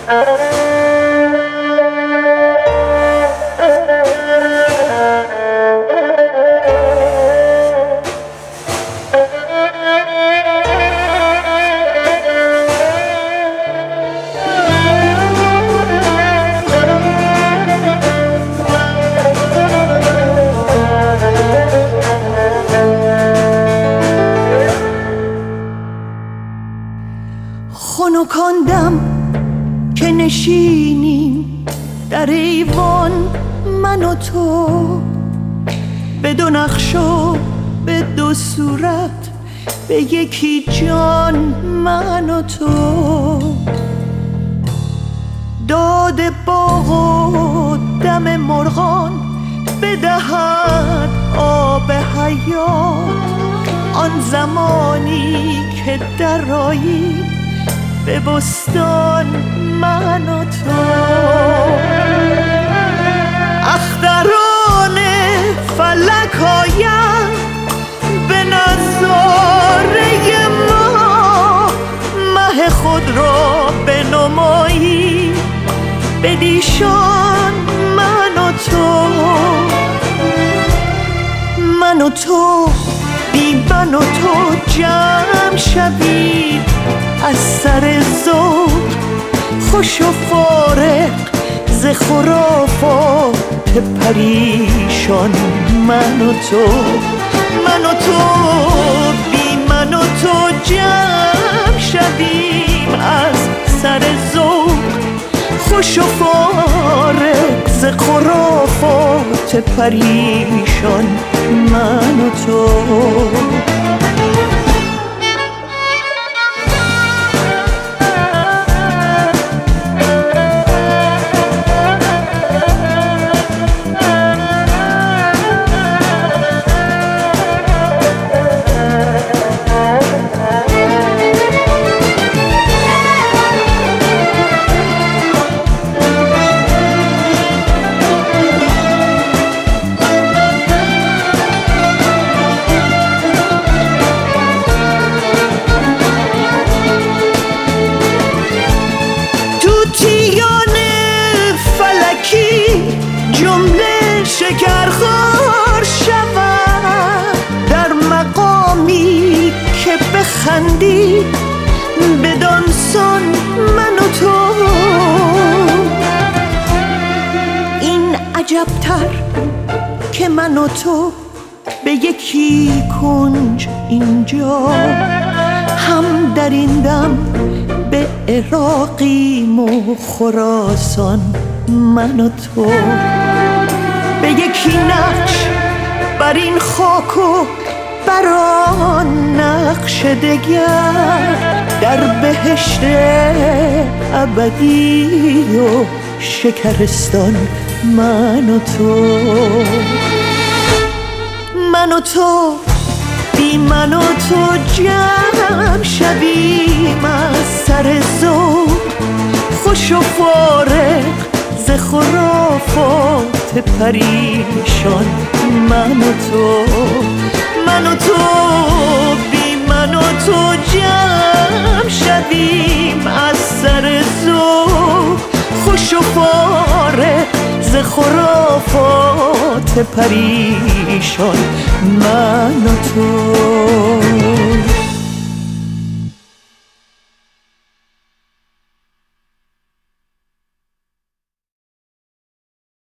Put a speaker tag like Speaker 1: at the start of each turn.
Speaker 1: خنکاندم که نشینیم در ایوان من و تو، به دو نقش و به دو صورت، به یکی جان من و تو. داد باغ و دم مرغان بدهد آب حیات، آن زمانی که درآیی به بستان من و تو. اختران فلک آیند به نظاره ما، مه خود را بنمایی بدیشان من و تو. من و تو بی من و تو جمع شویم از سر ذوق، خوش و فارغ ز خرافات پریشان من و تو. من و تو بی من و تو جمع شویم از سر ذوق، خوش و فارغ ز خرافات پریشان من و تو. جمله شکرخوار شود در مقامی که بخندی بدانسان من و تو. این عجبتر که من و تو به یکی کنج اینجا، هم در این دم به عراقیم و خراسان من و تو. به یکی نقش بر این خاک و بر آن نقش دگر، در بهشت ابدی و شکرستان من و تو. من و تو بی من و تو جمع شویم از سر ذوق، خوش و فارغ ز خرافات پریشان من و تو. من و تو بی من و تو جمع شویم از سر ذوق، خوش و فارغ ز خرافات پریشان من و تو.